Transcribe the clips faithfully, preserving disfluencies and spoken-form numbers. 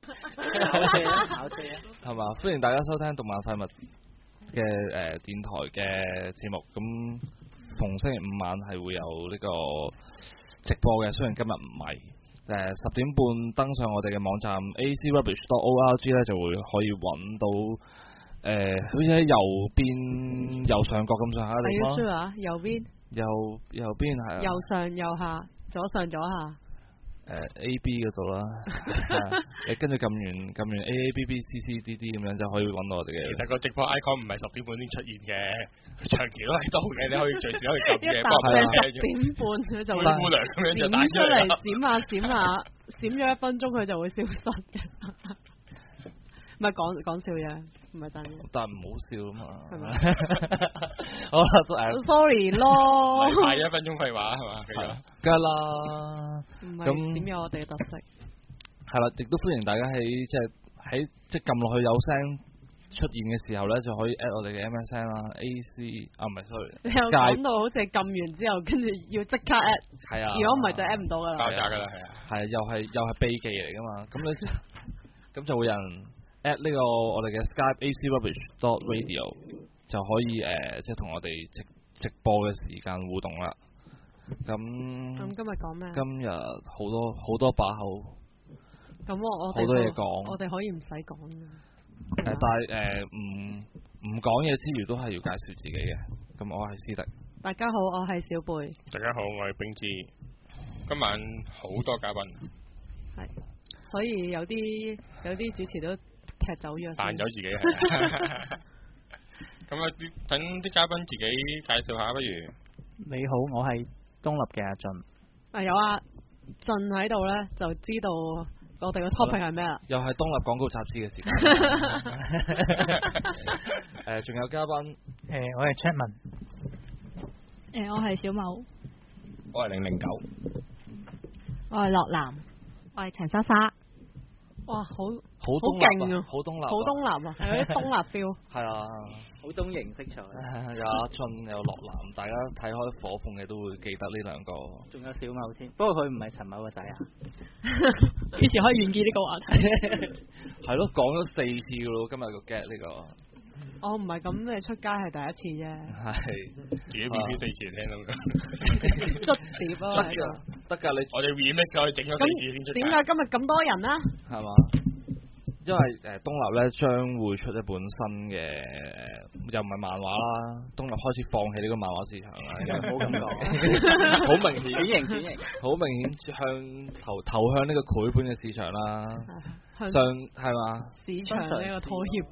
考車啊， 係嘛？歡迎大家收聽動漫廢物嘅誒、呃、電台嘅節目。咁逢星期五晚係會有呢個直播嘅，雖然今日唔係誒十點半登上我哋嘅網站 a c rubbish dot org 咧，就會可以揾到誒、呃，好似喺右邊右上角咁上下嘅地方。 係要 sure 右邊。 右右邊係啊。 右上右下，左上左下。 誒、呃、A B 嗰度啦，你跟住撳完撳完 A A B B C C D D 咁樣就可以揾到我哋嘅。 其實個直播 icon 唔係十點半先出現嘅，長期都喺度嘅，你可以隨時可以撳嘅。 一搭正十點半佢就會姑娘咁樣就點出嚟，閃下閃下，閃咗一分鐘佢就會消失嘅。唔係講講笑啫，唔係真嘅。 但係唔好笑啊嘛。 係咪？ 好啦，都誒。 Sorry 咯。 快一分鐘廢話係嘛？ 係啊，梗係啦。 唔係點有我哋嘅特色？ 係啦，亦都歡迎大家喺即係喺即係撳落去有聲出現嘅時候咧，就可以 at 我哋嘅 M S N 啦 ，A C 啊唔係 sorry。 你又講到好似撳完之後，跟住要即刻 at。 係啊。 如果唔係就 at 唔到㗎啦。 爆炸㗎啦，係啊。 係又係又係秘技嚟㗎嘛，咁你咁就會有人 at 呢個我哋嘅 Skype A C Rubbish dot Radio 就可以誒，即係同我哋直直播嘅時間互動啦。咁咁今日講咩？ 今日好多好多把口。 咁我我好多嘢講。 我哋可以唔使講嘅。 誒，但係誒唔唔講嘢之餘，都係要介紹自己嘅。咁我係思迪。 大家好，我係小貝。 大家好，我係冰芝。今晚好多嘉賓。 係，所以有啲有啲主持都踢走咗。 扮走自己係。咁啊，等啲嘉賓自己介紹下，不如。 你好，我係東立嘅阿俊。 啊有阿俊喺度咧，就知道我哋嘅 topic 係咩啦。 又係東立廣告雜誌嘅時間。誒，仲有嘉賓。 誒，我係 Chapman。 誒，我係小某。 我係零零九。 我係樂南。我係陳莎莎。 哇，好好勁啊！ 好東立， 好東立啊，係嗰啲東立 feel。 係啊， 好東瀛色彩。 有阿俊，有樂南，大家睇開火鳳嘅都會記得呢兩個。 仲有小某添，不過佢唔係陳某個仔啊。 以前可以完結呢個話題。 係咯，講咗四次噶咯，今日個 get 呢個。 我唔係咁，你出街係第一次啫。 係。 自己 B B 四次聽到嘅。 捽碟啊！ 得㗎，得㗎，你我哋 remix 咗，整咗四次先出。 點解今日咁多人啊？ 係嘛？因為誒東立咧將會出一本新嘅，又唔係漫畫啦。東立開始放棄呢個漫畫市場啦， 唔好咁講， 好明顯， 轉型轉型， 好明顯向投投向呢個繪本嘅市場啦。上係嘛？ 市場呢個妥協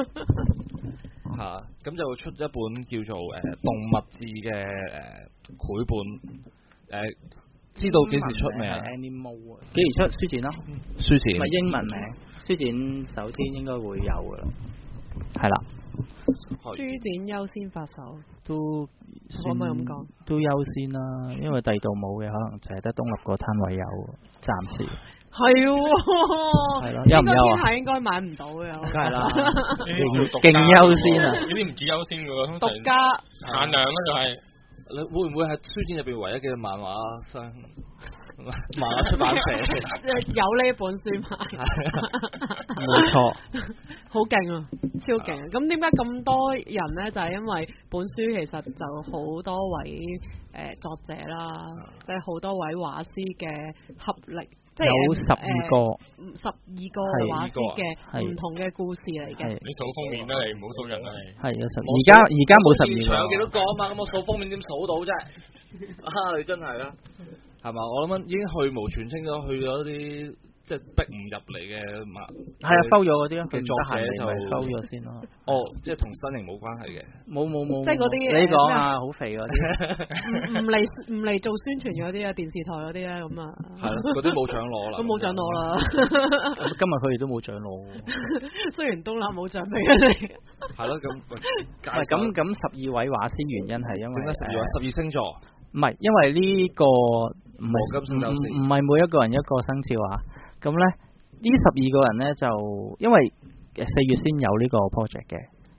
嚇，咁就會出一本叫做誒、呃、動物誌嘅誒繪本誒。知道幾時出未啊 ？Animal 啊，幾時出書展咯？ 書展唔係英文名，書展首天應該會有噶啦。係啦。 書展優先發售。 都可唔可以咁講？ 都優先啦，因為第二度冇嘅，可能就係得東立個攤位有，暫時。 係喎。 係咯，優唔優啊？ 應該應該買唔到嘅。 梗係啦，勁優先啊！ 呢啲唔止優先嘅喎， 獨家限量啦就係。 你會唔會係書展入邊唯一嘅漫畫商、漫畫出版社？ 有呢本書賣， 冇錯， 好勁啊，超勁啊！咁點解咁多人呢？就係、是、因為本書其實就好多位誒、呃、作者啦，即係好多位畫師嘅合力。即係有十二個， 十二個畫師嘅唔同嘅故事嚟嘅。 你數封面啦，你唔好數人啦，你。 係有十，而家而家冇十二個。 有幾多個啊嘛？咁我數封面點數到啫？啊，你真係啦，係嘛？我諗緊已經去無全清咗，去咗啲即係逼唔入嚟嘅嘛。係啊，收咗嗰啲咯， 嘅作者就收咗先咯。 哦，即係同身形冇關係嘅。 冇冇冇。 即係嗰啲你講啊，好肥嗰啲。 唔嚟唔嚟做宣傳嗰啲啊，電視台嗰啲咧咁啊。 係咯，嗰啲冇獎攞啦。 都冇獎攞啦。 今日佢哋都冇獎攞。 雖然東立冇獎俾佢哋。 係咯，咁喂咁咁十二位畫師原因係因為點解十二位？十二星座。 唔係，因為呢個唔係唔唔係每一個人一個生肖啊。咁咧呢十二個人咧就因為四月先有呢個 project 嘅，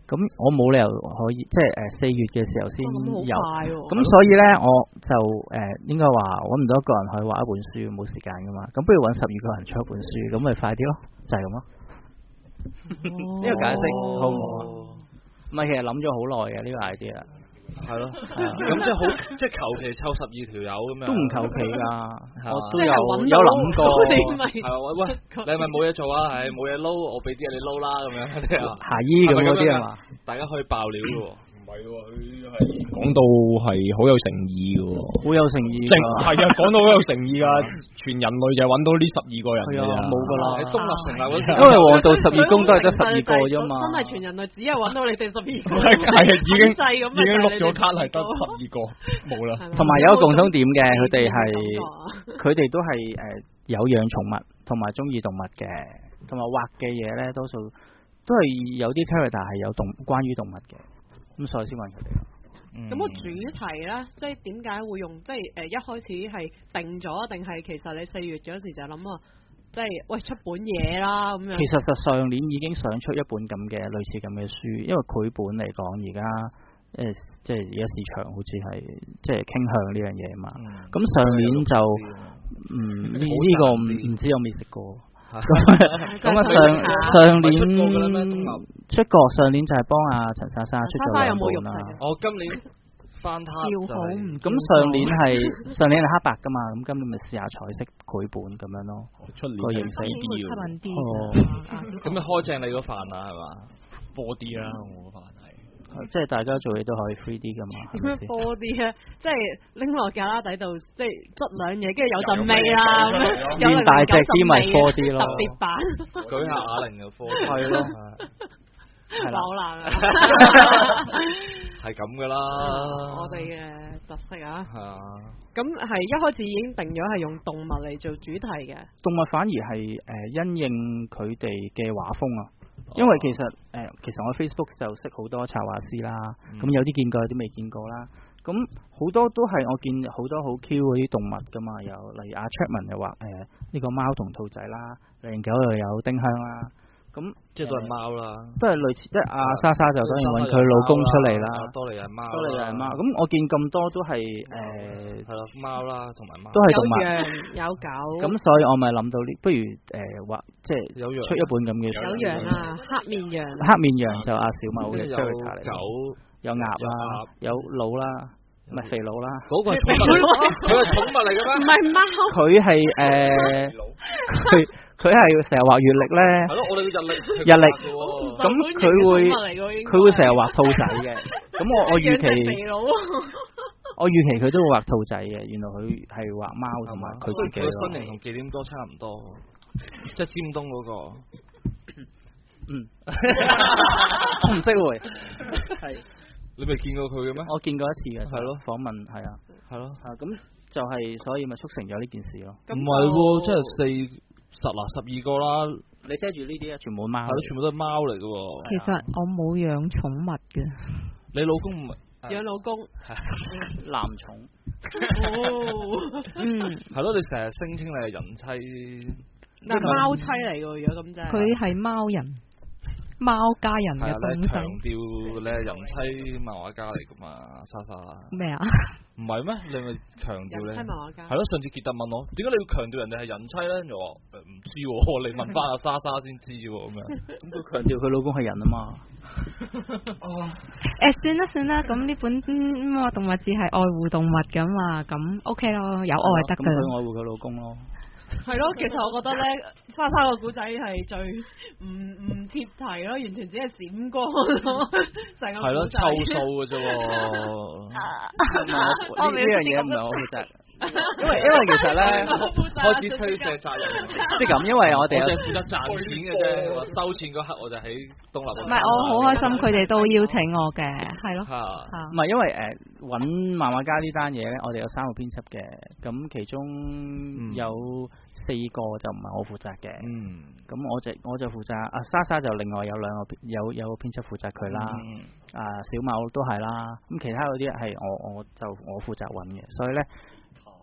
咁我冇理由可以即係誒四月嘅時候先有，咁、 哦、 所以咧我就誒、呃、應該話揾唔到一個人去畫一本書，冇時間噶嘛，咁不如揾十二個人出一本書，咁咪快啲咯，就係咁咯。呢、哦、個解釋好唔好啊？唔係，其實諗咗好耐嘅呢個 idea。 係咯，咁即係好，即係求其湊十二條友咁樣， 都唔求其㗎，我都有有諗過。 係啊，喂喂，你係咪冇嘢做啊？係冇嘢撈，我俾啲嘢你撈啦咁樣。 夏衣咁嗰啲係嘛？ 大家可以爆料嘅喎。 唔係喎，佢係講到係好有誠意嘅喎， 好有誠意。 係啊，講到好有誠意㗎，全人類就係揾到呢十二個人嘅冇㗎啦。 喺東立成立嗰時， 因為黃道十二宮都係得十二個啫嘛。 真係全人類只係揾到你哋十二個。 係啊，已經已經碌咗卡係得十二個，冇啦。 同埋有一個共通點嘅，佢哋係佢哋都係誒有養寵物，同埋中意動物嘅，同埋畫嘅嘢咧，多數都係有啲 character 係有動關於動物嘅。咁所以先問佢哋咯。 咁、嗯、個主題咧，即係點解會用？即係誒、呃、一開始係定咗，定係其實你四月嗰時就諗啊，即係喂出本嘢啦咁樣。其實實上年已經想出一本咁嘅類似咁嘅書，因為繪本嚟講而家誒即係而家市場好似係即係傾向呢樣嘢嘛。咁、嗯、上年就嗯呢呢、呢個唔唔知有未食過。咁咁啊上上年出過，上年就係幫阿陳莎莎出咗兩本啦。 我今年翻攤就係咁上年係上年係黑白噶嘛，咁今年咪試下彩色繪本咁樣咯。 出年個形式啲。 咁咪開正你嗰飯啦係嘛？ four D 啦，我嗰飯係。 即係大家做嘢都可以 three D 噶嘛？ 點樣 four D 咧？即係拎落架拉底度，即係捽兩嘢，跟住有陣味啦， 變大隻啲咪 four D 咯。 特別版。 舉下啞鈴嘅 four D。 係咯。 係啦。好難啊！ 係咁噶啦。 我哋嘅特色啊。 係啊。 咁係一開始已經定咗係用動物嚟做主題嘅。 動物反而係誒、呃、因應佢哋嘅畫風啊。因為其實誒、呃，其實我 Facebook 就識好多插畫師啦，咁、嗯、有啲見過，有啲未見過啦。咁好多都係我見好多好 Q 嗰啲動物噶嘛，有例如阿 Chapman 又畫誒呢個貓同兔仔啦，零九又有丁香啦。咁即係都係貓啦， 都係類似，即係阿莎莎就當然揾佢老公出嚟啦。 多利係貓， 多利係貓。咁我見咁多都係誒係咯貓啦，同埋貓都係動物， 有羊有狗。咁所以我咪諗到呢，不如誒畫、呃、即係出一本咁嘅。 有羊啊，黑面羊。 黑面羊就阿小某嘅 character 嚟。 有狗， 有鴨啦，有鹿啦，唔係肥佬啦。 嗰個係寵物，佢係寵物嚟嘅咩？ 唔係貓。 佢係誒佢。佢係成日畫月曆咧， 係咯，我哋嘅日曆， 日曆，咁佢會佢會成日畫兔仔嘅，咁我我預期，我預期佢都會畫兔仔嘅，原來佢係畫貓同埋佢自己。 佢身形同忌廉哥差唔多，即係尖東嗰個。 嗯，我唔識喎，係你未見過佢嘅咩？ 我見過一次嘅， 係咯， 訪問係啊， 係咯， 啊咁就係所以咪促成咗呢件事咯。 唔係喎，即係四。十嗱十二個啦， 你遮住呢啲啊，全部貓， 係咯，全部都係貓嚟嘅喎。 其實我冇養寵物嘅。 你老公唔係養老公， 男寵。 哦，嗯， 係咯，你成日聲稱你係人妻， 但係貓妻嚟嘅，如果咁真係。 佢係貓人，貓家人嘅東西。 強調你係人妻漫畫家嚟噶嘛，莎莎。 咩啊？ 唔係咩？你咪強調咧？ 人妻漫畫家。 係咯，上次傑特問我，點解你要強調人哋係人妻咧？我話誒唔知喎，你問翻阿莎莎先知喎咁樣。咁佢強調佢老公係人啊嘛。 哦。誒，算啦算啦，咁呢本《動物誌》係愛護動物噶嘛，咁 OK 咯，有愛得噶。咁佢愛護佢老公咯。 係咯，其實我覺得咧，莎莎個古仔係最唔唔貼題咯，完全只係閃光咯，成個係咯，湊數嘅啫喎。 呢呢樣嘢唔係我負責。因為因為其實咧開始推卸責任， 即係咁，因為我哋我哋負責賺錢嘅啫，收錢嗰刻我就喺東立。 唔係，我好開心，佢哋都邀請我嘅，係咯。 唔係因為誒揾漫畫家呢單嘢咧，我哋有三個編輯嘅，咁其中有四個就唔係我負責嘅。嗯。咁我就我就負責，阿莎莎就另外有兩個有有個編輯負責佢啦。嗯。啊，小某都係啦，咁其他嗰啲係我我就我負責揾嘅，所以咧。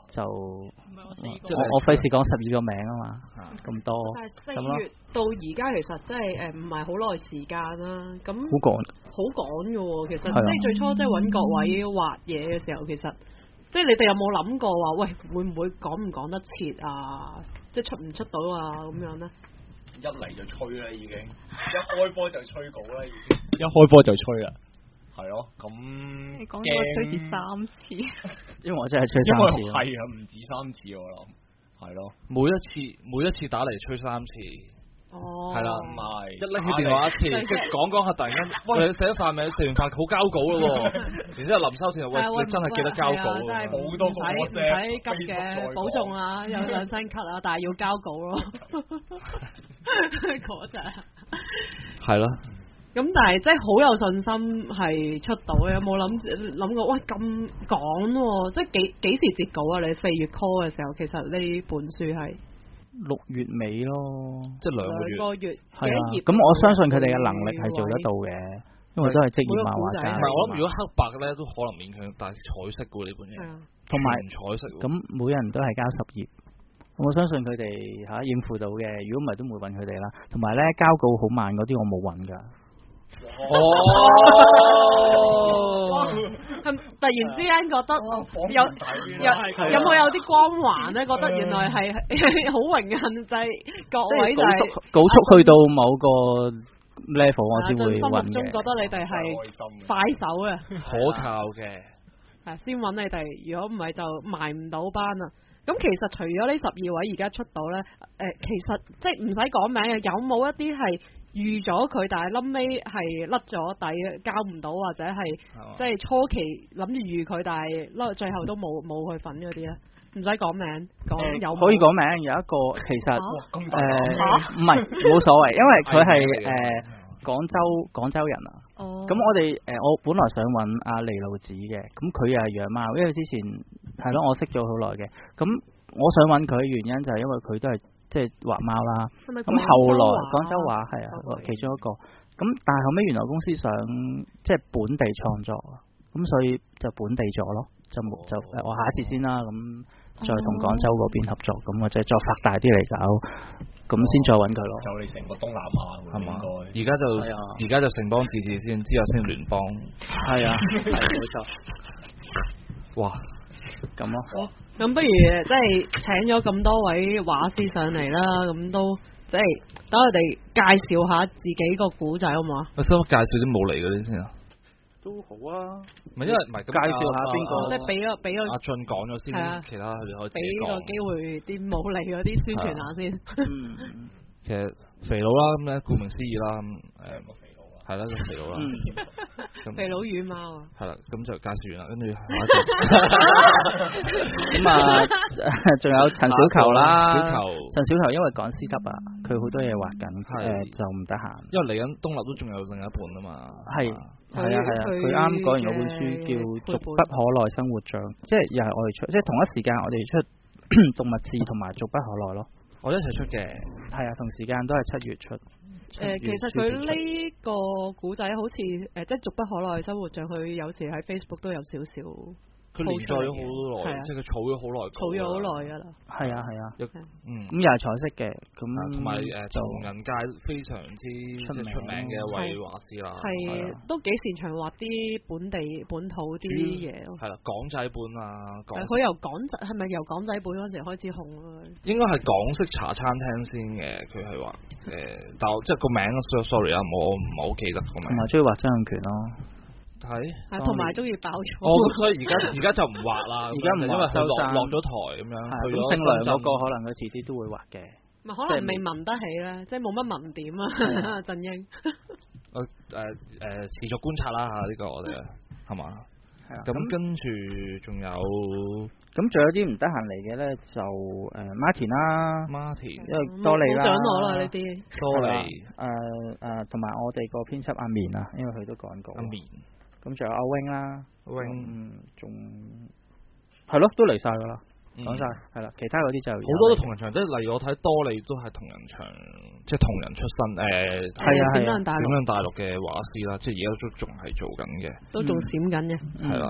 就即我我費事講十二個名啊嘛，咁多但係四咁咯， 月到而家其實真係誒唔係好耐時間啦，咁好趕。 好趕嘅喎，其實係啊即係最初即係揾各位畫嘢嘅時候，其實即係你哋有冇諗過話，喂會唔會趕唔趕得切啊？即係出唔出到啊咁樣咧？ 一嚟就吹啦，已經一開波就吹稿啦，已經一開波就吹啦，係咯，咁你講咗吹至三次， 因為我真係吹三次， 係啊，唔止三次我諗，係咯， 每一次每一次打嚟吹三次。 哦， 係啦， 唔係一拎起電話一次，即係講講下，突然間，喂，你食咗飯未？食完飯好交稿咯喎，然之後臨收線，喂，你真係記得交稿真係喎， 好多唔使唔使急嘅，保重啊，有兩聲咳啊，但係要交稿咯，嗰陣係咯。 咁但係真係好有信心係出到嘅，有冇諗諗過？喂咁趕喎，即係幾幾時截稿啊？你四月 call 嘅時候，其實呢本書係。 六月尾咯， 即係兩個月。 兩個月係啊， 幾頁咁我相信佢哋嘅能力係做得到嘅，因為都係職業漫畫家。 唔係，我諗如果黑白咧都可能勉強，但係彩色嘅呢本嘢， 同埋彩色。 咁每人都係交十頁，我相信佢哋嚇應付到嘅。如果唔係都唔會揾佢哋啦。同埋咧交稿好慢嗰啲我冇揾㗎。 哦， 係突然之間覺得有有有冇有啲光環咧？覺得原來係好榮幸，就係各位就係稿速去到某個 level 我先會揾嘅。心目中覺得你哋係快手嘅， 可靠嘅。 係先揾你哋，如果唔係就埋唔到班啦。咁其實除咗呢十二位而家出到咧，誒、呃、其實即係唔使講名嘅，有冇一啲係預咗佢，但係臨尾係甩咗底，交唔到或者係即係初期諗住預佢，但係甩最後都冇冇去份嗰啲咧？唔使講名，講有冇可以講名，有一個其實誒唔係冇所謂，因為佢係誒廣州廣州人啊。 哦。 咁我哋誒、呃、我本來想揾阿尼路子嘅，咁佢又係養貓，因為之前係咯我識咗好耐嘅，咁我想揾佢嘅原因就係因為佢都係即係畫貓啦。咁後來廣州話係啊，其中一個。咁但係後尾原來公司想即係本地創作，咁所以就本地咗咯，就冇就誒我下一次先啦，咁再同廣州嗰邊合作，咁或者再發大啲嚟搞，咁先再揾佢咯。 就你成個東南亞係嘛？ 而家就而家就城邦自治先，之後先聯邦。 係啊，係冇錯。 哇， 咁咯。 咁不如即係請咗咁多位畫師上嚟啦，咁都即係等佢哋介紹下自己個古仔好唔好啊？ 我想介紹啲冇嚟嗰啲先啊。 都好啊。 唔係因為唔係介紹下邊個？ 即係俾個俾個阿俊講咗先，其他佢哋可以自己講。 俾個機會啲冇嚟嗰啲宣傳下先。 嗯。 其實肥佬啦，咁咧顧名思義啦，誒。係啦，個肥佬啦， 肥佬與貓啊， 係啦，咁就介紹完啦，跟住咁啊，仲有陳小球啦， 小球， 陳小球因為趕師執啊，佢好多嘢畫緊，誒就唔得閒。 因為嚟緊東立都仲有另一本啊嘛。 係係啊係啊，佢啱講完嗰本書叫《俗不可耐生活像》，即係又係我哋出，即係同一時間我哋出《動物志》同埋《俗不可耐》咯。 我一齊出嘅， 係啊，同時間都係七月出。 誒、呃，其實佢呢個古仔好似誒、呃，即係俗不可耐生活像，佢有時喺 Facebook 都有少少。 佢連載咗好耐，即係佢儲咗好耐。 儲咗好耐㗎啦。係啊係啊， 嗯， 咁又係彩色嘅，咁同埋誒就人界非常之出名出名嘅一位畫師啦。 係都幾擅長畫啲本地本土啲嘢咯。 係啦，港仔本啊， 佢由港仔係咪由港仔本嗰時開始紅啊？ 應該係港式茶餐廳先嘅，佢係話誒，但即係個名 sorry 啊，我唔係好記得個名。 同埋中意畫曾蔭權咯。 係， 同埋中意爆粗。 哦，所以而家而家就唔畫啦， 而家唔因為佢落落咗台咁樣。 係咁，姓梁嗰個可能佢遲啲都會畫嘅。 咪可能未紋得起咧，即係冇乜紋點啊，振英。 我誒誒持續觀察啦嚇，呢個我哋係嘛？係啊。咁跟住仲有， 咁仲有啲唔得閒嚟嘅咧，就誒 Martin 啦 ，Martin， 因為多利啦， 冇獎我啦呢啲。 多利。 誒誒，同埋我哋個編輯阿棉啊，因為佢都趕稿。 阿棉。 咁仲有阿 wing 啦 ，wing， 仲係咯，都嚟晒噶啦，講晒係啦，其他嗰啲就好多都同人場，即係例如我睇多利都係同人場，即係同人出身，誒係啊係啊， 閃亮大陸嘅畫師啦，即係而家都仲係做緊嘅， 都仲閃緊嘅， 係啦，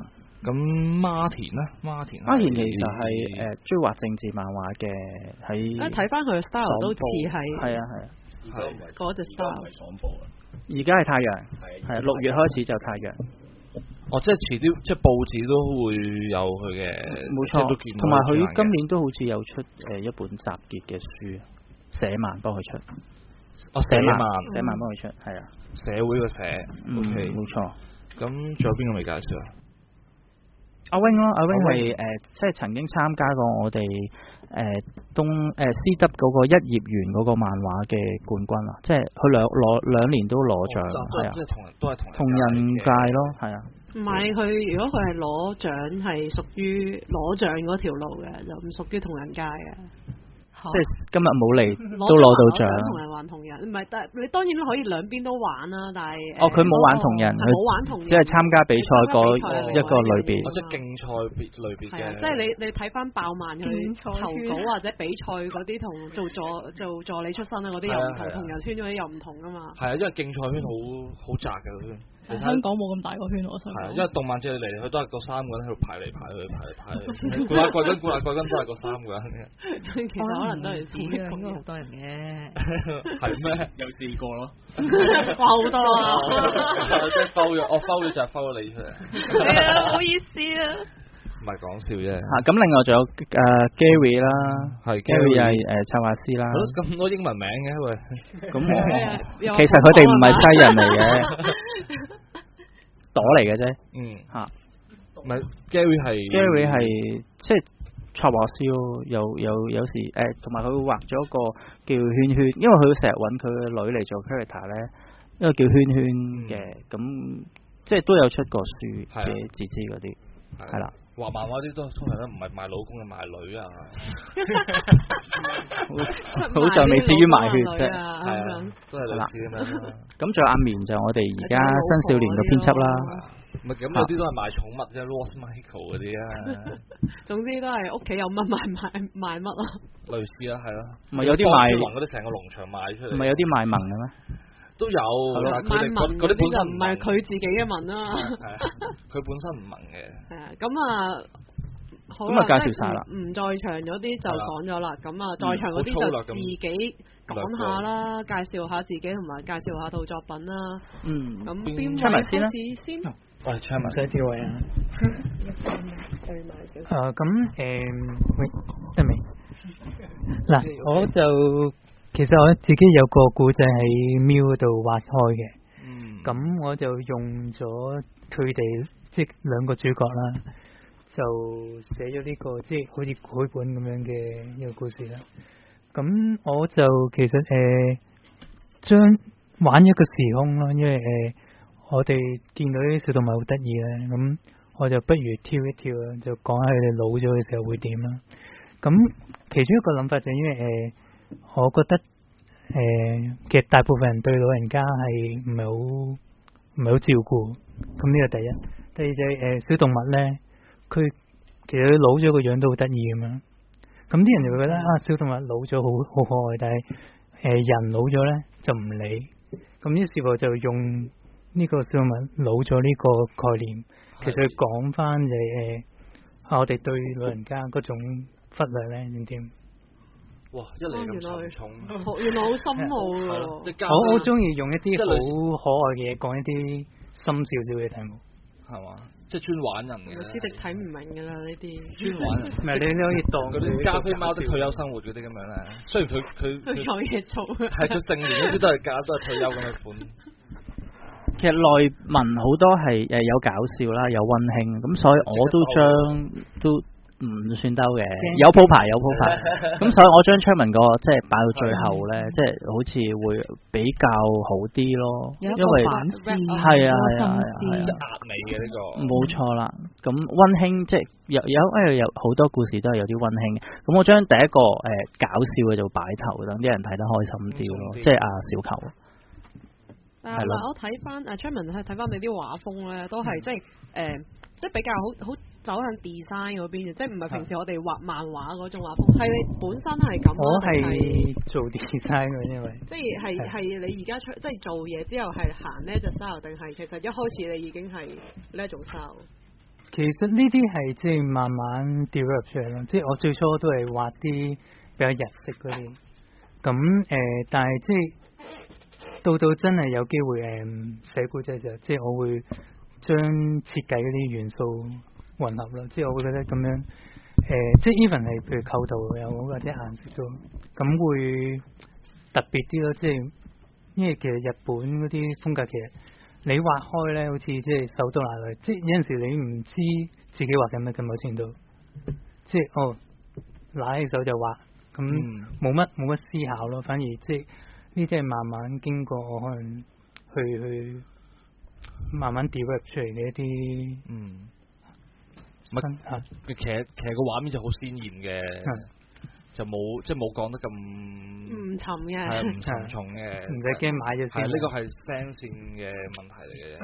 咁 Martin 咧，Martin Martin 其實係誒追畫政治漫畫嘅，喺啊睇翻佢嘅 style 都似係係啊係啊， 係嗰隻 style。 唔係爽報啊， 而家係太陽，係六月開始就太陽。 哦，即係遲啲，即係報紙都會有佢嘅， 冇即係都見到錯，同埋佢嘅今年都好似有出誒一本集結嘅書，寫漫幫佢出。 哦，寫漫寫漫幫佢出，係啊， 社會嘅社嗯， ，OK， 冇錯。 咁仲有邊個未介紹啊？ 阿 wing 咯，阿 wing 阿係誒，即係曾經參加過我哋誒東誒 C W 嗰個一頁園嗰個漫畫嘅冠軍啊，即係佢兩攞兩年都攞獎，係啊， 即係同人都係同同人界咯，係啊。 唔係佢，如果佢係攞獎係屬於攞獎嗰條路嘅，就唔屬於同人街嘅。 即係今日冇嚟攞都攞到獎。 同人玩同人，唔係，但係你當然可以兩邊都玩啦，但係哦，佢冇玩同人， 係冇玩同人， 只係參加比賽嗰一個類別。 或者競賽別類別嘅。 係啊，即係你你睇翻爆漫佢投稿或者比賽嗰啲同做助做助理出身啊嗰啲又唔同，同人圈嗰啲又唔同噶嘛。 係啊，因為競賽圈好好窄嘅個圈。 香港冇咁大個圈，我想講。 係啊，因為動漫節嚟嚟去都係嗰三個人喺度排嚟排去排嚟排去，冠亞季軍冠亞季軍都係嗰三個人嘅。 其實可能都係似應該好多人嘅。 係咩？ 有四個咯。 哇，好多啊！ 即係 foul 咗，我 foul 咗就係 foul 咗你出嚟。 係啊，唔好意思啊。 唔係講笑啫。 嚇，咁另外仲有誒 Gary 啦， 係 Gary 係誒策劃師啦。 咁多英文名嘅喂。 咁我其實佢哋唔係西人嚟嘅。朵嚟嘅啫， 嗯嚇， 唔係 Gary 係 Gary 係即係插畫師咯，有有有時誒，同埋佢會畫咗一個叫圈圈，因為佢成日揾佢嘅女嚟做 character 咧，一個叫圈圈嘅，咁即係都有出過書嘅自知嗰啲，係啦。 畫漫畫啲都通常都唔係賣老公嘅賣女啊， 好在未至於賣血啫， 係啊，都係類似咁樣。 咁仲有阿棉就我哋而家新少年嘅編輯啦， 唔係咁有啲都係賣寵物啫 ，Ross Michael 嗰啲啊。 總之都係屋企有乜賣賣賣乜咯。 類似啊，係咯。 唔係有啲賣嗰啲成個農場賣出嚟。 唔係有啲賣萌嘅咩？ 都有，但係佢哋嗰啲本身唔係佢自己嘅文啦。 佢本身唔萌嘅。 係啊，咁啊，好咁啊介紹晒啦。 唔在場嗰啲就講咗啦，咁啊在場嗰啲就自己講下啦，介紹下自己同埋介紹下套作品啦。 嗯。 咁邊位開始先？ 喂 Charmin 唔使調位啊。誒咁誒，喂，得未？嗱，我就。其實我自己有個故仔喺 Miu 度畫開嘅，咁、嗯、我就用咗佢哋即係兩個主角啦，就寫咗呢個即係好似繪本咁樣嘅一個故事啦。咁我就其實誒將、呃、玩一個時空咯，因為誒、呃、我哋見到啲小動物好得意咧，咁我就不如跳一跳啊，就講下佢哋老咗嘅時候會點啦。咁其中一個諗法就係因為誒。呃我覺得誒、呃，其實大部分人對老人家係唔係好唔係好照顧，咁呢個第一。第二就係、是、誒、呃、小動物咧，佢其實佢老咗個樣都好得意咁樣。咁啲人就會覺得啊，小動物老咗好好可愛，但係誒、呃、人老咗咧就唔理。咁於是乎就用呢個小動物老咗呢個概念，其實講翻就係、是、誒、呃，我哋對老人家嗰種忽略咧點點。 哇！一嚟咁沉重， 原來好深奧喎。 我好中意用一啲好可愛嘅嘢講一啲深少少嘅題目， 係嘛？即係專玩人嘅。 知迪睇唔明㗎啦呢啲。 專玩人， 唔係你都可以當嗰啲加菲貓的退休生活嗰啲咁樣咧。雖然佢佢佢有嘢做， 係佢成年嗰啲都係假，都係退休咁嘅款。 其實內文好多係誒有搞笑啦，有溫馨，咁所以我都將都。唔算兜嘅，有鋪排有鋪排，咁所以我將 Charmin 個即係擺到最後咧，即係好似會比較好啲咯，因為係啊係啊係啊， 即係壓尾嘅呢個， 冇錯啦。咁溫馨即係有有因為有好多故事都係有啲溫馨嘅，咁我將第一個誒、呃、搞笑嘅就擺頭，等啲人睇得開心啲咯，即係阿小球。 但係嗱，我睇翻誒 Charmin 去睇翻你啲畫風咧，都係、嗯、即係誒、呃、即係比較好好。走向 design 嗰邊嘅，即係唔係平時我哋畫漫畫嗰種畫風，係你本身係咁。 我係做 design 嘅，因為即係係係你而家出即係做嘢之後係行呢隻 style，定係其實一開始你已經係呢一種 style？ 其實呢啲係即係慢慢 develop 出嚟咯，即係我最初都係畫啲比較日式嗰啲，咁誒、呃，但係即係到到真係有機會誒寫故仔嘅時候，即係我會將設計嗰啲元素混合咯，即係我會覺得咁樣誒、呃，即係 even 係譬如構圖又好或者顏色都，咁會特別啲咯，即係因為其實日本嗰啲風格其實。你畫開咧，好似即係手到拿來，即係有陣時你唔知自己畫緊乜嘅某程度，即係哦，拿起手就畫，咁冇乜冇乜思考咯，反而即係呢啲係慢慢經過我可能去去慢慢 develop 出嚟嘅一啲嗯， 乜啊，其實其實個畫面就好鮮豔嘅。就冇即係冇講得咁唔沉嘅， 係唔沉重嘅， 唔使驚買咗先。 係呢個係聲線嘅問題嚟嘅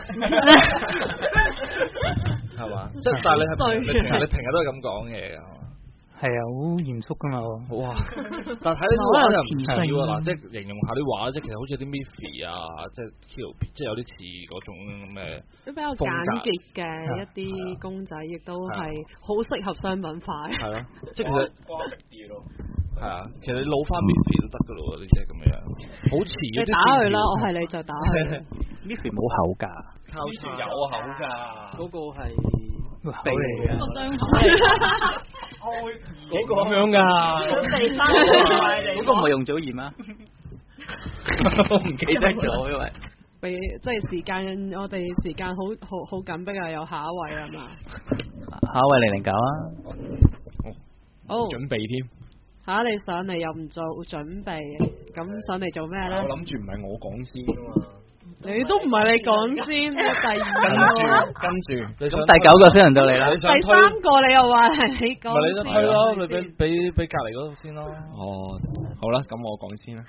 啫，係嘛？即係但係你係你平你平日都係咁講嘢㗎，係嘛？ 係啊，好嚴肅㗎嘛我。 哇！但係睇呢啲畫又唔似喎嗱，即係形容下啲畫，即係其實好似啲 Miffy 啊，即係 Kilo，即係有啲似嗰種咩？ 都比較簡潔嘅一啲公仔，亦都係好適合商品化。 係咯，即係其實光啲咯。係啊，其實你老翻 Miffy 都得㗎咯，呢啲咁樣，好似你打佢啦，我係你就打佢。 Miffy 冇口㗎， 靠有口㗎， 嗰個係鼻嚟嘅， 個傷口嚟。 嗰個咁樣㗎， 鼻生嗰個唔係容祖兒嗎？我唔記得咗，因為俾即係時間，我哋時間好好好緊迫啊！有下一位啦嘛， 下一位零零九啊， 好準備添嚇你上嚟又唔做準備，咁上嚟做咩咧？ 我諗住唔係我講先㗎嘛。 你都唔係你講先，第二跟住跟住， 咁第九個先輪到你啦。 第三個你又話係你講， 咪你都推咯，你俾俾俾隔離嗰度先咯。 哦，好啦，咁我講先啦。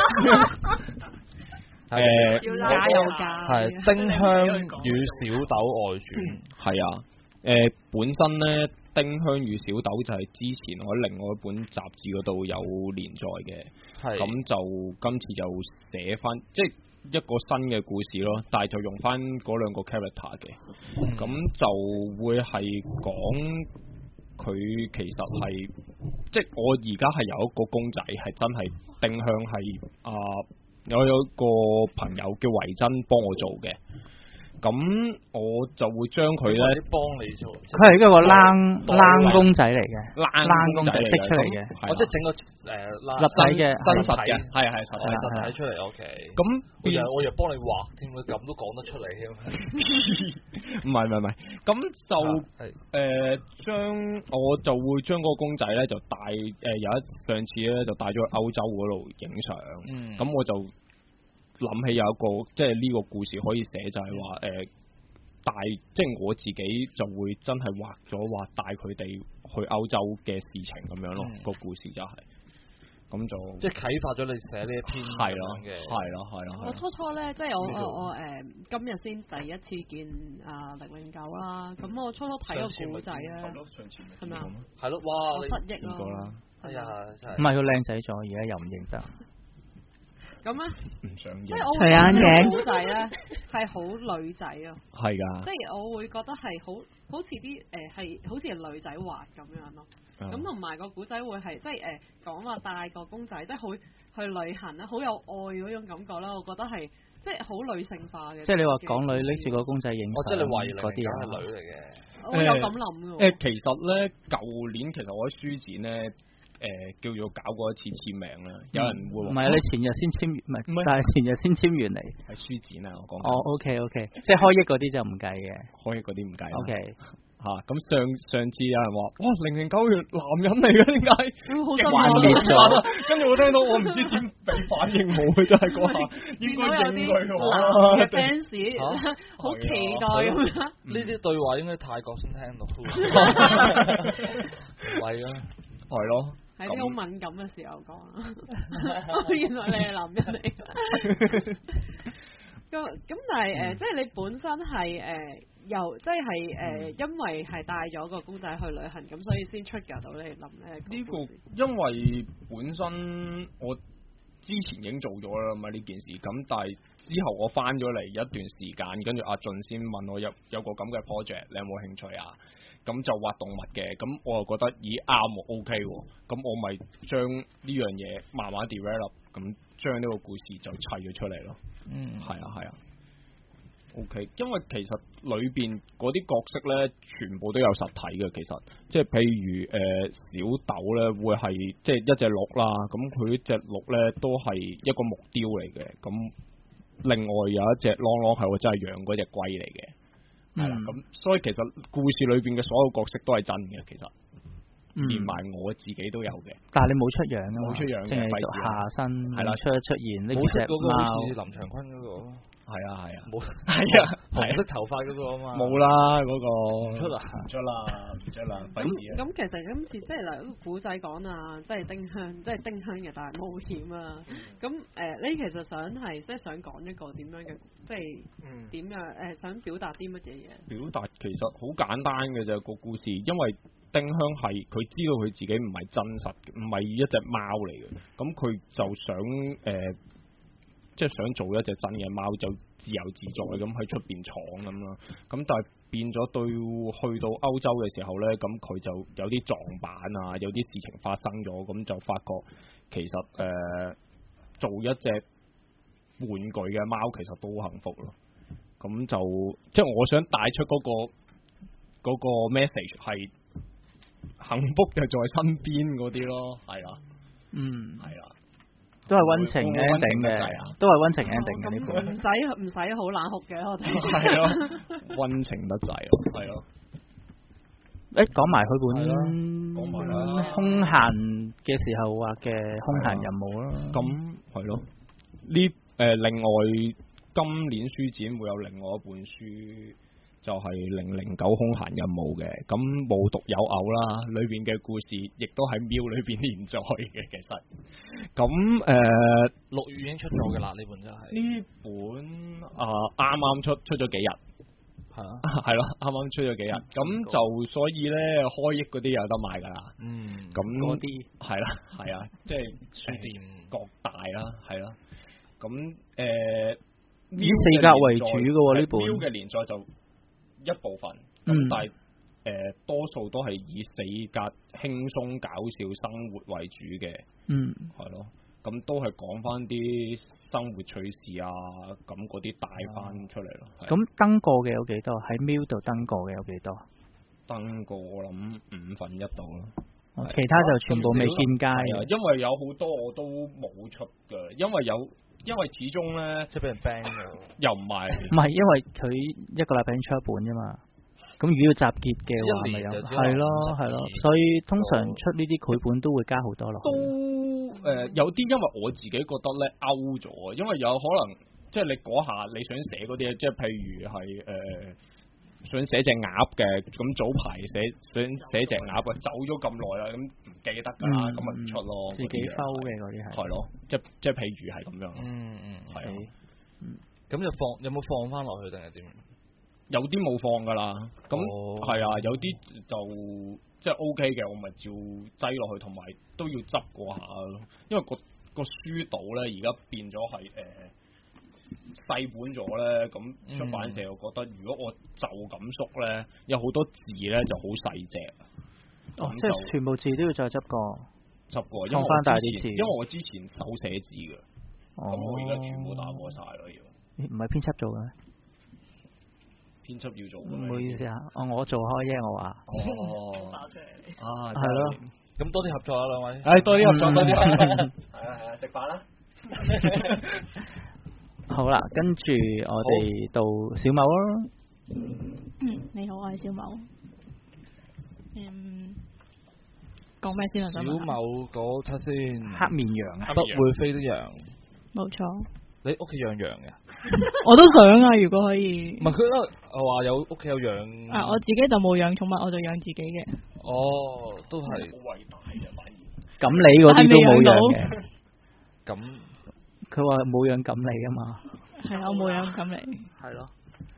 誒，加油加！ 係《丁香與小豆外傳》係啊，誒本身咧《丁香與小豆》就係之前我喺另外一本雜誌嗰度有連載嘅，咁就今次就寫翻即係。一個新嘅故事咯，但係就用翻嗰兩個 character 嘅，咁、嗯、就會係講佢其實係，即係我而家係有一個公仔係真係丁香係啊，我有一個朋友叫維珍幫我做嘅。咁我就會將佢咧幫你做， 佢係一個冷冷公仔嚟嘅，冷公仔滴出嚟嘅， 我即係整個誒立體嘅真實嘅，係係實體實體出嚟。O K， 咁我又我又幫你畫添，佢咁都講得出嚟添。 唔係唔係唔係，咁就誒將我就會將嗰個公仔咧就帶誒有一上次咧就帶咗去歐洲嗰度影相，咁我就。諗起有一個即係呢個故事可以寫就係話誒帶即係我自己就會真係畫咗話帶佢哋去歐洲嘅事情咁樣咯，嗯、個故事就係、是、咁就即係啟發咗你寫呢一篇係咯嘅係咯係咯。 我初初咧即係我我我誒、呃、今日先第一次見啊零零九啦，咁我初初睇個古仔咧係咪啊？ 係咯，哇！ 我失憶咯， 哎呀真係唔係佢靚仔咗，而家又唔認得。 咁咧， 唔想即係我會覺得古仔咧係好女仔啊， 係㗎， 即係我會覺得係好好似啲誒係好似係女仔畫咁樣咯。咁同埋個古仔會係即係誒講話帶個公仔，即係好去旅行咧，好有愛嗰種感覺啦。我覺得係即係好女性化嘅。 即係你話港女拎住個公仔影相， 即係你懷疑嗰啲係女嚟嘅。 我有咁諗㗎。 誒，其實咧舊年其實我喺書展咧。誒、呃，叫做搞過一次簽名啦，有人會話唔係你前日先簽完，唔係，但係前日先簽完嚟， 係書展啊，我講。 哦 ，OK OK，即係開益嗰啲就唔計嘅， 開益嗰啲唔計。 OK， 吓咁、啊、上上次有人話，哇，零零九月男人嚟嘅，點解？ 好激幻滅咗，跟住我聽到，我唔知點俾反應冇，真係嗰下應該應佢嘅 fans 好期待咁樣。 呢啲對話應該泰國先聽到，係啊， 係咯。 喺啲好敏感嘅時候講，原來你係男人嚟。咁咁，但係誒、呃，即係你本身係誒、呃，又即係誒、呃，因為係帶咗個公仔去旅行，咁所以先 trigger 到你諗咧。呢、 這個因為本身我之前已經做咗啦嘛呢件事，咁但係之後我翻咗嚟一段時間，跟住阿俊先問我有有個咁嘅 project，你有冇興趣啊？咁就畫動物嘅，咁我又覺得咦啱喎 OK 喎，咁我咪將呢樣嘢慢慢 develop，咁將呢個故事就砌咗出嚟咯。嗯，係啊係啊。OK，因為其實裏邊嗰啲角色咧，全部都有實體嘅。其實，即係譬如誒、呃、小豆咧，會係即係一隻鹿啦。咁佢呢隻鹿咧，都係一個木雕嚟嘅。咁另外有一隻啷啷係我真係養嗰隻龜嚟嘅。係啦、嗯，咁所以其實故事裏邊嘅所有角色都係真嘅。其實，嗯、連埋我自己都有嘅。 但係你冇出樣啊嘛？冇出樣嘅， 淨係下身係啦，出一出現呢隻嗰個貓。 好似林長坤嗰、那個。 係啊係啊，冇係啊，紅色頭髮嗰個啊嘛， 冇啦嗰個， 唔出啦唔出啦唔出啦， 咁咁其實今次即係嗱，個古仔講啊，即係丁香，即係丁香嘅大冒險啊。咁誒、呃，你其實想係即係想講一個點樣嘅，即係點樣誒、呃？想表達啲乜嘢嘢？表達其實好簡單嘅啫個故事，因為丁香係佢知道佢自己唔係真實，唔係一隻貓嚟嘅，咁佢就想誒。呃即係想做一隻真嘅貓，就自由自在咁喺出邊闖咁咯。咁但係變咗對去到歐洲嘅時候呢，咁佢就有啲撞板啊，有啲事情發生咗，咁就發覺其實誒、呃、做一隻玩具嘅貓其實都好幸福咯。咁就即係我想帶出嗰、嗰個、嗰個 message 係幸福就在身邊嗰啲咯，係啦，嗯，係啦。 都係溫情 ending 嘅，都係溫情 ending 嘅呢個。 唔使唔使好冷酷嘅，我哋係咯，溫情得滯咯，係咯。 誒，講埋佢本講埋啦， 空閒嘅時候畫嘅空閒任務啦。 咁係咯，呢誒另外今年書展會有另外一本書。就係零零九空閒任務嘅，咁無獨有偶啦，裏邊嘅故事亦都喺廟裏邊連載嘅，其實，咁誒六月已經出咗嘅啦，呢本就係、是、 呢本啊啱啱出出咗幾日，係啊，係咯，啱啱出咗幾日，咁、嗯、就所以咧開益嗰啲有得買噶啦，嗯，咁嗰啲係啦，係啊，即係書店各大啦，係啦，咁誒、呃、 以四格為主嘅喎呢本廟嘅連載就。一部分咁，嗯、但係誒、呃、多數都係以四格輕鬆搞笑生活為主嘅，嗯，係咯，咁都係講翻啲生活趣事啊，咁嗰啲帶翻出嚟咯。 咁登過嘅有幾多？喺 Mill 度登過嘅有幾多？ 登過我諗五分一度咯， 哦，其他就全部未見街啊， 因為有好多我都冇出㗎，因為有。因為始終咧， 即係俾人 ban 咗， 又唔係， 唔係因為佢一個禮拜先出一本啫嘛。咁如果要集結嘅話，咪有係咯係咯，所以通常出呢啲繪本都會加好多咯。 都誒、呃、有啲，因為我自己覺得咧 out 咗，因為有可能即係你嗰下你想寫嗰啲，即係譬如係誒、呃、想寫隻鴨嘅，咁早排寫想寫隻鴨啊，走咗咁耐啦，咁唔記得㗎啦，咁咪唔出咯。 自己收嘅嗰啲係係咯，即即係譬如係咁樣。嗯嗯，係啊。 咁就放有冇放翻落去定係點？ 有啲冇放㗎啦。咁係啊，有啲就即係 OK 嘅，我咪照擠落去，同埋都要執過下咯。因為個個書島咧而家變咗係誒。細本咗咧，咁出版社又覺得，如果我就咁縮咧，有好多字咧就好細隻。 哦，即係全部字都要再執過， 執過， 放翻大啲字。 因為我之前手寫字嘅，咁、哦、我而家全部打過晒咯要。 唔係編輯做嘅咩？ 編輯要做。 唔好意思啊，哦，我做開啫，我話。 哦。 啊，係咯。 咁多啲合作啊，兩位。 係多啲合作，多啲。係啊係啊，食飯啦。 好啦，跟住我哋到小某咯。 嗯，你好，我係小某。嗯，講咩先啊？ 小某嗰輯先。 黑面羊啊！ 不會飛的羊。 冇錯。 你屋企養羊嘅？ 我都想啊，如果可以。 唔係佢都話有屋企有養。 啊，我自己就冇養寵物，我就養自己嘅。 哦，都係。 好偉大嘅反而。 咁你嗰啲都冇養嘅。 咁。 佢話冇養錦鯉啊嘛， 係我冇養錦鯉， 係咯，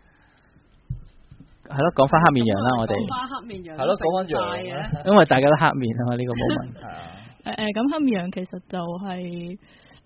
係咯，講翻黑面羊啦，我哋講翻黑面羊， 係咯，講翻羊， 因為大家都黑面啊嘛，呢個冇問題。 誒誒，咁黑面羊其實就係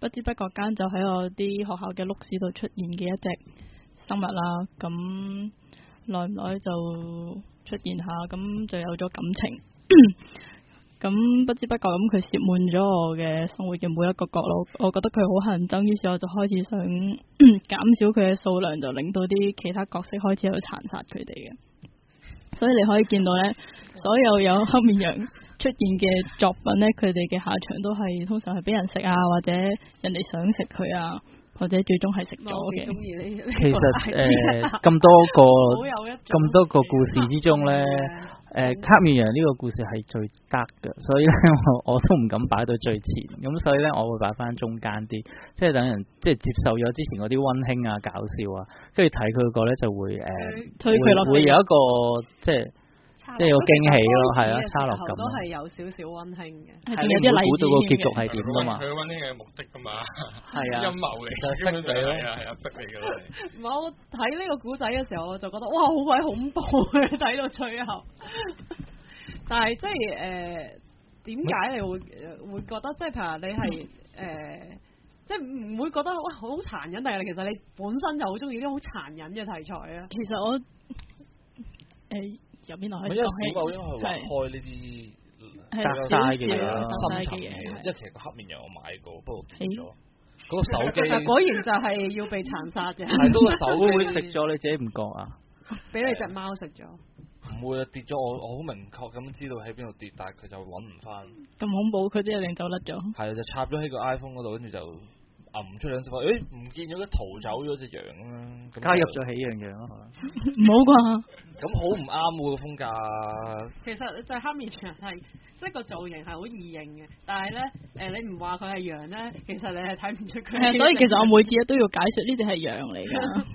不知不覺間就喺我啲學校嘅碌屎度出現嘅一隻生物啦。咁耐唔耐就出現下，咁就有咗感情。咁不知不覺咁佢攝滿咗我嘅生活嘅每一個角落，我覺得佢好乞人憎，於是我就開始想減少佢嘅數量，就令到啲其他角色開始去殘殺佢哋嘅。所以你可以見到呢，所有有黑面羊出現嘅作品呢，佢哋嘅下場都係通常係俾人食啊，或者人哋想食佢啊，或者最終係食咗嘅。 其實誒咁、呃、多個咁多個故事之中呢。誒、呃、黑面羊呢個故事係最得嘅，所以咧我我都唔敢擺到最前，咁所以咧我會擺翻中間啲，即係等人即係接受咗之前嗰啲溫馨啊、搞笑啊，跟住睇佢個咧就會誒、呃、 推佢落會有一個即係即係有驚喜咯，係啊，差落感都係有少少溫馨嘅， 係你唔會估到個結局係點噶嘛？ 佢溫馨嘅目的噶嘛， 係啊， 陰謀嚟，根本就係係啊逼嚟嘅。 唔係我睇呢個古仔嘅時候，我就覺得哇好鬼恐怖嘅，睇到最後。但係即係誒，點、呃、解你會會覺得即係譬如你係誒、呃，即係唔會覺得哇好殘忍，但係其實你本身就好中意啲好殘忍嘅題材啊？ 其實我誒。呃入邊落去講起， 因為因為佢畫開呢啲係渣嘅嘢啦， 深層嘅嘢。因為其實個黑面羊我買過，不過跌咗。嗰個手機果然就係要被殘殺嘅。 係嗰個手機會食咗，你自己唔覺啊？ 俾你隻貓食咗。 唔會啊！跌咗我我好明確咁知道喺邊度跌，但係佢就揾唔翻。 咁恐怖，佢真係令走甩咗。 係啊，就插咗喺個 iPhone 嗰度，跟住就揞出兩隻手，誒唔見咗，逃走咗隻羊啦。 加入咗喜羊羊咯， 唔好啩？ 咁好唔啱喎個風格。 其實就係黑面羊係，即係個造型係好易認嘅，但係咧誒你唔話佢係羊咧，其實你係睇唔出佢。 係，所以其實我每次都要解説呢隻係羊嚟㗎。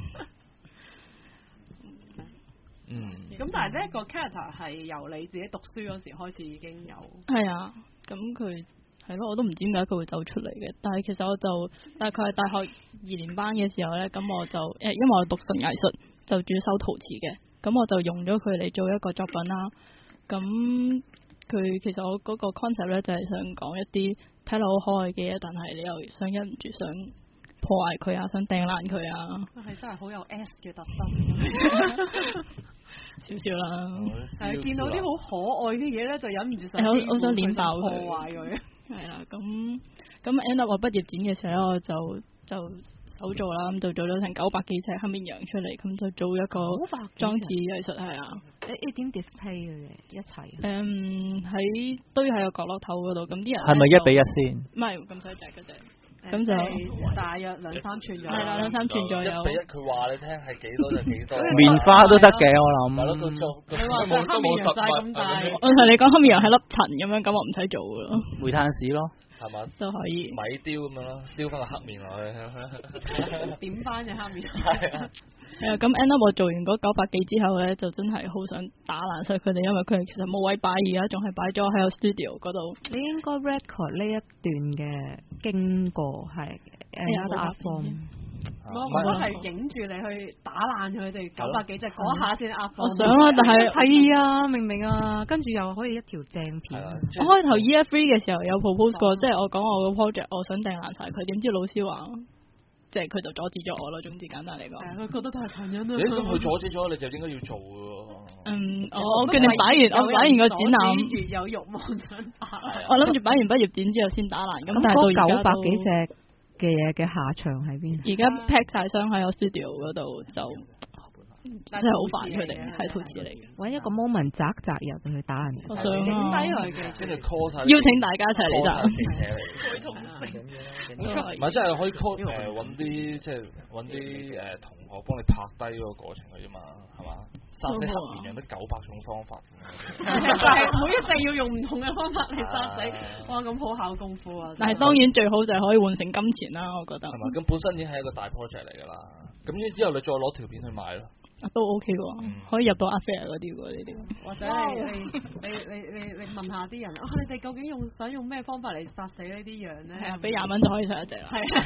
嗯。 咁但係呢個 character 係由你自己讀書嗰時開始已經有。 係啊，咁佢。係咯，我都唔知點解佢會走出嚟嘅。但係其實我就大概係大學二年班嘅時候呢，咁我就誒，因為我讀純藝術，就主修陶瓷嘅，咁我就用咗佢嚟做一個作品啦。咁佢其實我嗰個 concept 呢，就係想講一啲睇落好可愛嘅嘢，但係你又想忍唔住想破壞佢啊，想掟爛佢啊。 係真係好有 S 嘅特質。 少少啦。 係見到啲好可愛嘅嘢呢，就忍唔住想我想捏爆佢，破壞佢。 係啦，咁咁 end up 我畢業展嘅時候咧，我就就手做啦，咁就做咗成九百幾隻黑面羊出嚟，咁就做一個裝置藝術係啊。 你你點 display 嘅啫？一齊？ 誒喺堆喺個角落頭嗰度，咁啲人係咪一比一先？ 唔係咁細隻嗰隻。咁就大約兩三寸左右， 係啦，兩三寸左右。 一比一，佢話你聽係幾多就幾多。 棉花都得嘅，我諗。 係咯，佢做你話冇黑面羊曬咁大。 我同你講黑面羊係粒塵咁樣，咁我唔使做噶咯。 煤炭屎咯， 係嘛？ 都可以。 米雕咁樣咯，雕翻個黑面落去。 點翻隻黑面？ 係啊。 係啊，咁 end up 我做完嗰九百幾之後咧，就真係好想打爛晒佢哋，因為佢哋其實冇位擺，而家仲係擺咗喺個 studio 嗰度。 你應該 record 呢一段嘅經過係誒壓放。 我我都係影住你去打爛佢哋九百幾隻嗰下先壓放。 我想啊，但係係啊，明唔明啊？跟住又可以一條正片。 我開頭 E F three 嘅時候有 propose 過，即係我講我個 project，我想掟爛晒佢，點知老師話。即係佢就阻止咗我咯，總之簡單嚟講。係， 佢覺得太殘忍啦。 誒，咁佢阻止咗，你就應該要做嘅喎。 嗯，我我決定擺完，我擺完個展覽。 越有慾望想打。 我諗住擺完畢業展之後先打爛，咁但係到而家九百幾隻嘅嘢嘅下場喺邊？ 而家 pack 晒箱喺我 studio 嗰度就。真係好煩佢哋，係陶瓷嚟嘅。 揾一個 moment 擇擇入去打人， 我想影低佢嘅， 跟住 call 晒， 邀請大家一齊嚟打。 記者嚟，唔係真係可以 call 誒揾啲即係揾啲誒同學幫你拍低嗰個過程嘅啫嘛，係嘛？殺死黑面羊都九百種方法， 就係每一隻要用唔同嘅方法嚟殺死。哇，咁好考功夫啊！ 但係當然最好就係可以換成金錢啦，我覺得。 係嘛？咁本身已經係一個大 project 嚟㗎啦，咁之後你再攞條片去賣咯。 都 OK 喎，嗯、可以入到阿 Fair 嗰啲喎呢啲。 或者你你你你你你問下啲人，啊你哋究竟用想用咩方法嚟殺死呢啲羊咧？ 係啊，俾廿蚊就可以殺一隻啦。係啊，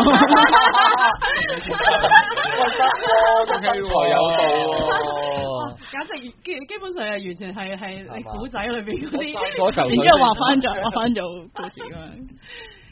得喎，真材有道喎。 簡直基基本上係完全係係你古仔裏邊嗰啲， 然之後畫翻咗畫翻做故事咁樣。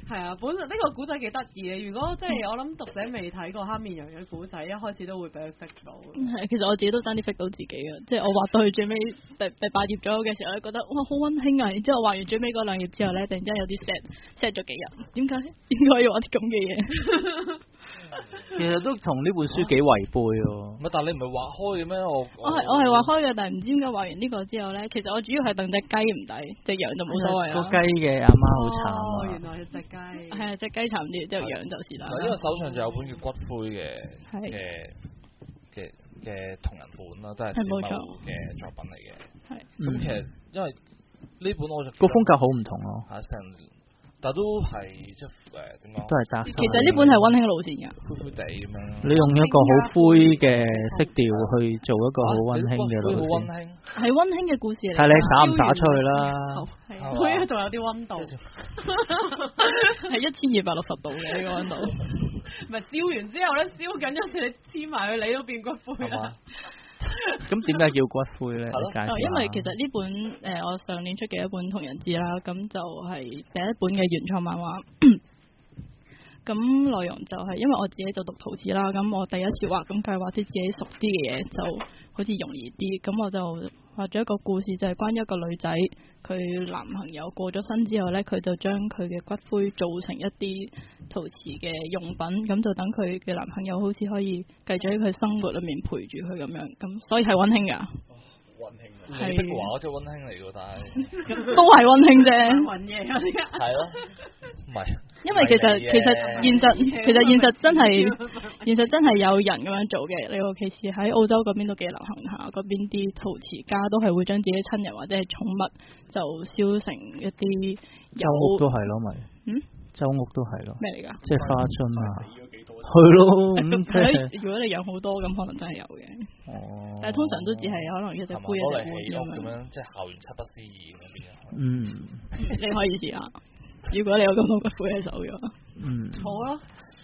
係啊，本身呢個古仔幾得意嘅。如果即係我諗讀者未睇過黑面羊嘅古仔，一開始都會俾佢 fix 到。 係，其實我自己都爭啲 fix 到自己嘅，即係我畫到去最尾第第八頁左右嘅時候咧，覺得哇好溫馨啊！然之後畫完最尾嗰兩頁之後咧，突然之間有啲 sad sad 咗幾日，點解點解要畫啲咁嘅嘢？ 其實都同呢本書幾違背喎。 唔係，但係你唔係畫開嘅咩？我我係我係畫開嘅，但係唔知點解畫完呢個之後咧，其實我主要係戥隻雞唔抵，隻羊就冇所謂啦。 個雞嘅阿媽好慘啊！ 哦，原來係隻雞。 係啊，隻雞慘啲，之後羊就是啦。 呢個手上就有本叫《骨灰》嘅嘅嘅嘅同人本啦，都係小某嘅作品嚟嘅。 係。 咁其實因為呢本我就個風格好唔同咯。 嚇成。但都係即係誒點講？ 都係扎實。 其實呢本係溫馨路線㗎， 灰灰地咁樣。 你用一個好灰嘅色調去做一個好溫馨嘅路線。 係溫馨嘅故事嚟。 睇你灑唔灑出去啦。 係，仲有啲溫度。 係一千二百六十度嘅呢個溫度。 唔係燒完之後咧，燒緊一次你黐埋去，你都變骨灰啦。 咁點解叫骨灰咧？ 哦，因為其實呢本誒、呃、我上年出嘅一本同人誌啦，咁就係第一本嘅原創漫畫。咁內容就係因為我自己就讀陶瓷啦，咁我第一次畫，咁計畫啲自己熟啲嘅嘢，就好似容易啲。咁我就畫咗一個故事，就係、是、關於一個女仔，佢男朋友過咗身之後呢，佢就將佢嘅骨灰做成一啲陶瓷嘅用品，咁就等佢嘅男朋友好似可以繼續喺佢生活裏面陪住佢咁樣，咁所以係溫馨噶。 溫馨啊！你逼話我真係溫馨嚟㗎，但係都係溫馨啫。 揾嘢嗰啲。 係咯，唔係。 因為其實其實現實其實現實真係現實真係有人咁樣做嘅，尤其是喺澳洲嗰邊都幾流行下，嗰邊啲陶瓷家都係會將自己親人或者係寵物就燒成一啲有屋都係咯，咪嗯， 周屋都係咯。 咩嚟㗎？ 即係花樽啊，係咯。 咁如果你養好多，咁可能真係有嘅。 哦。 但係通常都只係可能一隻杯一隻碗咁樣，即係校園七不思議嗰邊。 嗯。 你可以試下。如果你有咁多骨灰喺手嘅話， 嗯， 好咯。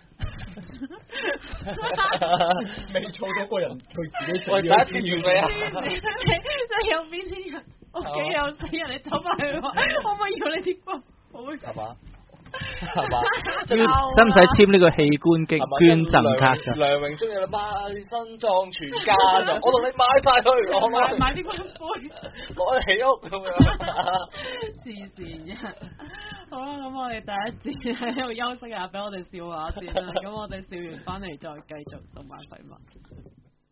未儲到個人佢自己。 喂，第一次完未啊？ 即係有邊啲人屋企有死人，你走埋去話，可唔可以要你啲骨灰？ 係嘛？係嘛？ 使唔使簽呢個器官捐捐贈卡㗎？ 梁榮忠有買身葬全家就，我同你買晒佢，我買買啲骨灰， 攞去起屋咁樣。 黐線嘅。好啦，咁我哋第一節喺度休息下，俾我哋笑下先啦。咁我哋笑完翻嚟再繼續動漫廢物。